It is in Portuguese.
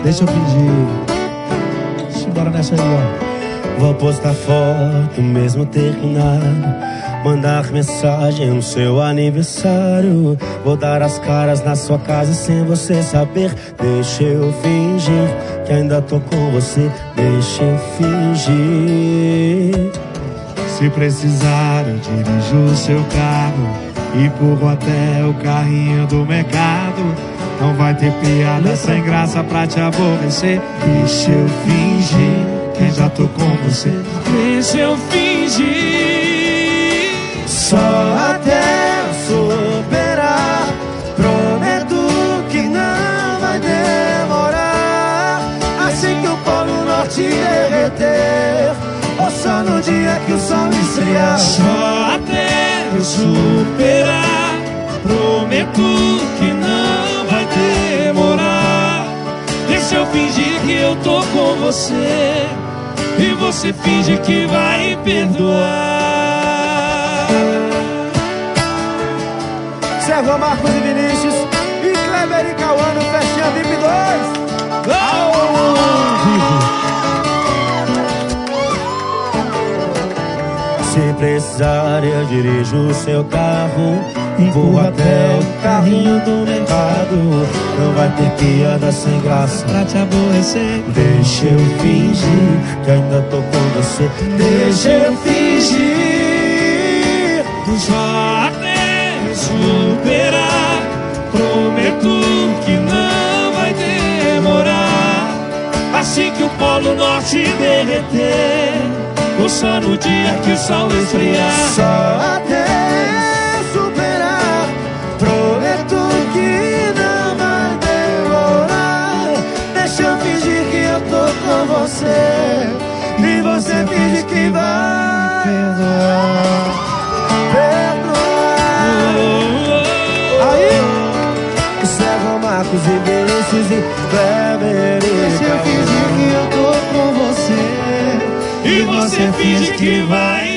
Deixa eu fingir. Bora nessa aí, ó. Vou postar foto mesmo terminado, mandar mensagem no seu aniversário. Vou dar as caras na sua casa sem você saber. Deixa eu fingir que ainda tô com você. Deixa eu fingir. Se precisar eu dirijo o seu carro, empurro até o carrinho do mercado. Não vai ter piada sem graça pra te aborrecer. Deixa eu fingir que ainda tô com você. Deixa eu fingir. Só até eu superar. Prometo que não vai demorar. Assim que o Polo Norte derreter, ou só no dia que o sol esfriar. Só até eu superar. Prometo que não vai demorar. Deixa eu fingir que eu tô com você, e você finge que vai perdoar. Sérgio, Marcos e Vinícius, e Kleber e Cauã no Festinha VIP 2. Se precisar eu dirijo o seu carro, empurro até o carrinho do mercado. Não vai ter piada sem graça pra te aborrecer. Deixa eu fingir que ainda tô com você. Deixa eu fingir. Só até eu superar. Prometo que não vai demorar. Assim que o Polo Norte derreter, ou só no dia que o sol esfriar. Só até superar. Prometo que não vai demorar. Deixa eu fingir que eu tô com você, e você finge que vai perdoar. Aí, Sérgio, Marcos e Vinícius e Kleber e Deixa eu fingir que eu tô com você, e você finge que vai